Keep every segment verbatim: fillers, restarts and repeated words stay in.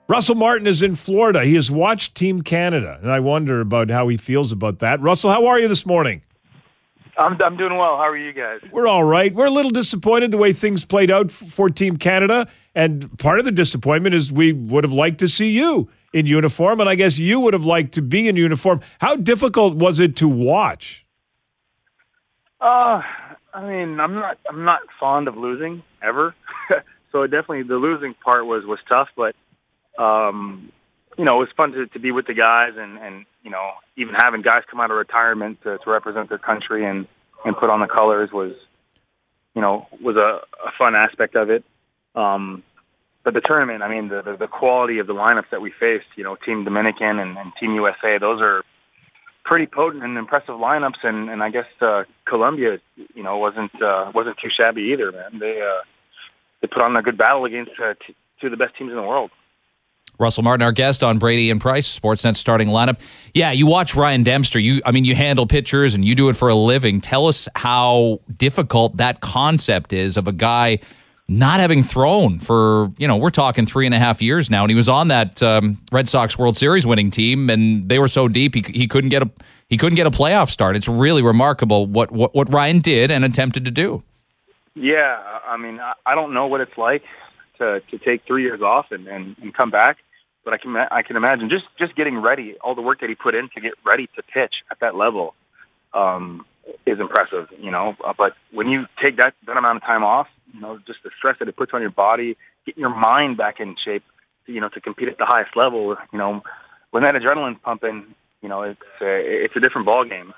Russell Martin is in Florida. He has watched Team Canada, and I wonder about how he feels about that. Russell, how are you this morning? I'm I'm doing well. How are you guys? We're all right. We're a little disappointed the way things played out for Team Canada, and part of the disappointment is we would have liked to see you in uniform, and I guess you would have liked to be in uniform. How difficult was it to watch? Uh, I mean, I'm not I'm not fond of losing ever, so definitely the losing part was was tough, but um, you know, it was fun to, to be with the guys and and you know, even having guys come out of retirement to, to represent their country and, and put on the colors was, you know, was a, a fun aspect of it. Um, but the tournament, I mean, the, the, the quality of the lineups that we faced, you know, Team Dominican and, and Team U S A, those are pretty potent and impressive lineups. And, and I guess uh, Colombia, you know, wasn't uh, wasn't too shabby either, man. They uh, they put on a good battle against uh, t- two of the best teams in the world. Russell Martin, our guest on Brady and Price, Sportsnet starting lineup. Yeah, you watch Ryan Dempster. You, I mean, you handle pitchers and you do it for a living. Tell us how difficult that concept is of a guy not having thrown for, you know, we're talking three and a half years now, and he was on that um, Red Sox World Series winning team, and they were so deep he he couldn't get a he couldn't get a playoff start. It's really remarkable what what, what Ryan did and attempted to do. Yeah, I mean, I don't know what it's like to to take three years off and, and, and come back. But I can I can imagine just, just getting ready, all the work that he put in to get ready to pitch at that level um, is impressive, you know. Uh, but when you take that, that amount of time off, you know, just the stress that it puts on your body, getting your mind back in shape, you know, to compete at the highest level, you know, when that adrenaline's pumping, you know, it's a, it's a different ballgame.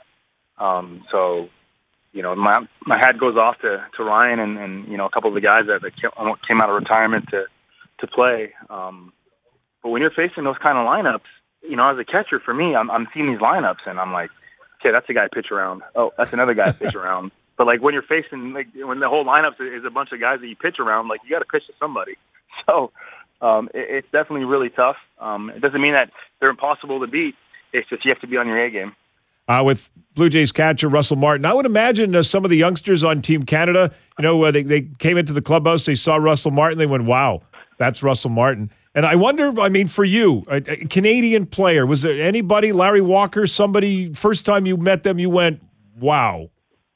Um, so, you know, my my hat goes off to, to Ryan and, and, you know, a couple of the guys that, that came out of retirement to, to play. Um But when you're facing those kind of lineups, you know, as a catcher, for me, I'm, I'm seeing these lineups, and I'm like, okay, that's a guy pitch around. Oh, that's another guy pitch around. But, like, when you're facing, like, when the whole lineup is a bunch of guys that you pitch around, like, you got to pitch to somebody. So um, it, it's definitely really tough. Um, it doesn't mean that they're impossible to beat. It's just you have to be on your A game. Uh, with Blue Jays catcher Russell Martin, I would imagine uh, some of the youngsters on Team Canada, you know, uh, they, they came into the clubhouse, they saw Russell Martin, they went, wow, that's Russell Martin. And I wonder, I mean, for you, a, a Canadian player, was there anybody, Larry Walker, somebody, first time you met them, you went, wow?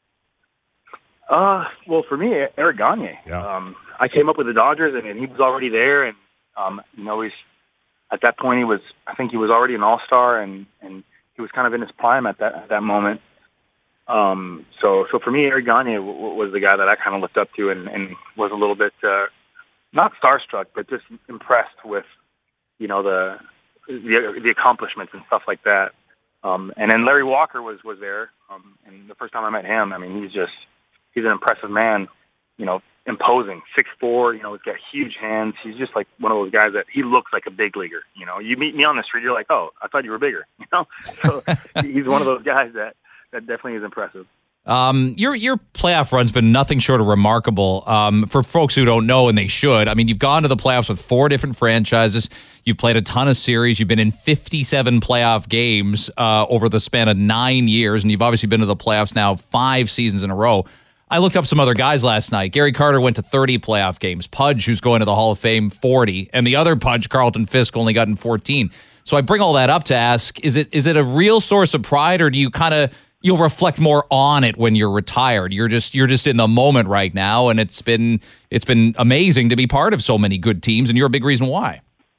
Uh, well, for me, Eric Gagne. Yeah. Um, I came up with the Dodgers, and, and he was already there. And, um, you know, he's at that point, he was, I think he was already an all-star, and, and he was kind of in his prime at that at that moment. Um, so, so for me, Eric Gagne w- w- was the guy that I kind of looked up to and, and was a little bit uh, – not starstruck, but just impressed with, you know, the the, the accomplishments and stuff like that. Um, and then Larry Walker was was there, um, and the first time I met him, I mean, he's just he's an impressive man, you know, imposing, six foot four, you know, he's got huge hands. He's just like one of those guys that he looks like a big leaguer. You know, you meet me on the street, you're like, oh, I thought you were bigger. You know, so he's one of those guys that that definitely is impressive. Um, your your playoff run's been nothing short of remarkable. Um, for folks who don't know, and they should, I mean, you've gone to the playoffs with four different franchises. You've played a ton of series. You've been in fifty-seven playoff games uh, over the span of nine years, and you've obviously been to the playoffs now five seasons in a row. I looked up some other guys last night. Gary Carter went to thirty playoff games. Pudge, who's going to the Hall of Fame, forty, and the other Pudge, Carlton Fisk, only got in fourteen. So I bring all that up to ask: is it is it a real source of pride, or do you kind of you'll reflect more on it when you're retired? You're just you're just in the moment right now, and it's been it's been amazing to be part of so many good teams, and you're a big reason why.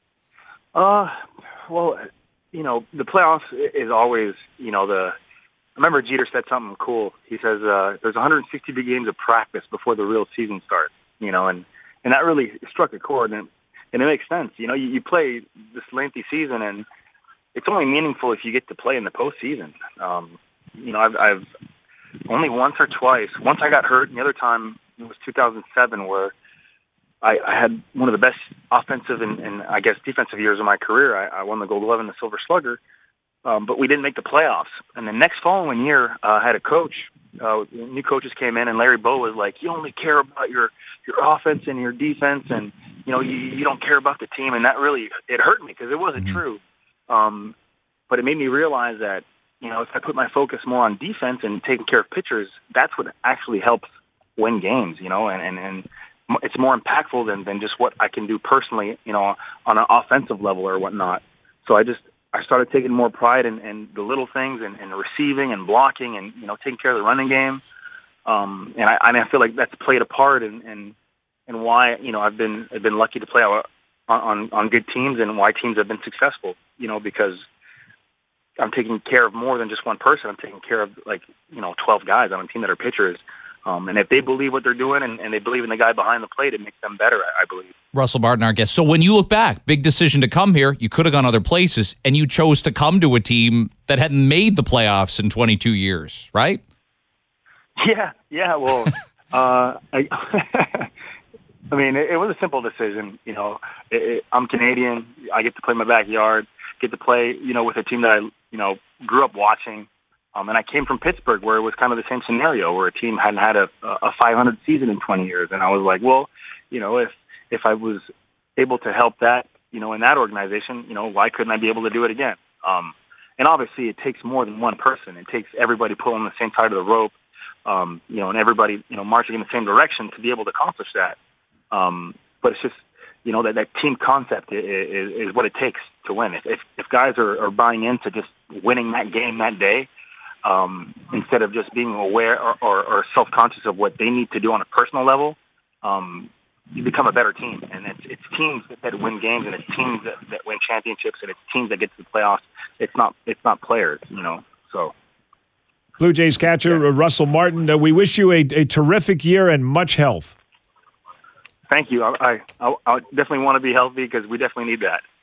Uh, well, you know, the playoffs is always, you know, the. I remember Jeter said something cool. He says uh, there's one hundred sixty big games of practice before the real season starts. You know, and and that really struck a chord, and and it makes sense. You know, you, you play this lengthy season, and it's only meaningful if you get to play in the postseason. Um, You know, I've, I've only once or twice. Once I got hurt, and the other time it was two thousand seven, where I, I had one of the best offensive and, and I guess defensive years of my career. I, I won the Gold Glove and the Silver Slugger, um, but we didn't make the playoffs. And the next following year, uh, I had a coach. Uh, new coaches came in, and Larry Bow was like, "You only care about your your offense and your defense, and you know you, you don't care about the team." And that really it hurt me because it wasn't mm-hmm. true. Um, but it made me realize that, you know, if I put my focus more on defense and taking care of pitchers, that's what actually helps win games, you know, and, and, and it's more impactful than, than just what I can do personally, you know, on an offensive level or whatnot. So I just, I started taking more pride in, in the little things and, and receiving and blocking and, you know, taking care of the running game. Um, and I, and I feel like that's played a part in, in, in why, you know, I've been, I've been lucky to play on, on, on good teams and why teams have been successful, you know, because I'm taking care of more than just one person. I'm taking care of, like, you know, twelve guys on a team that are pitchers. Um, and if they believe what they're doing and, and they believe in the guy behind the plate, it makes them better, I, I believe. Russell Martin, our guest. So when you look back, big decision to come here. You could have gone other places, and you chose to come to a team that hadn't made the playoffs in twenty-two years, right? Yeah, yeah. Well, uh, I, I mean, it, it was a simple decision. You know, it, it, I'm Canadian. I get to play in my backyard. Get to play, you know, with a team that I, you know, grew up watching. Um, and I came from Pittsburgh, where it was kind of the same scenario, where a team hadn't had a, a five hundred season in twenty years. And I was like, well, you know, if if I was able to help that, you know, in that organization, you know, why couldn't I be able to do it again? Um, and obviously, it takes more than one person. It takes everybody pulling the same side of the rope, um, you know, and everybody, you know, marching in the same direction to be able to accomplish that. Um, but it's just, you know, that, that team concept is, is, is what it takes to win. If if, if guys are, are buying into just winning that game that day, Um, instead of just being aware or, or, or self-conscious of what they need to do on a personal level, um, you become a better team. And it's, it's teams that, that win games, and it's teams that, that win championships, and it's teams that get to the playoffs. It's not it's not players, you know. So, Blue Jays catcher yeah. Russell Martin, uh, we wish you a, a terrific year and much health. Thank you. I, I, I definitely want to be healthy because we definitely need that.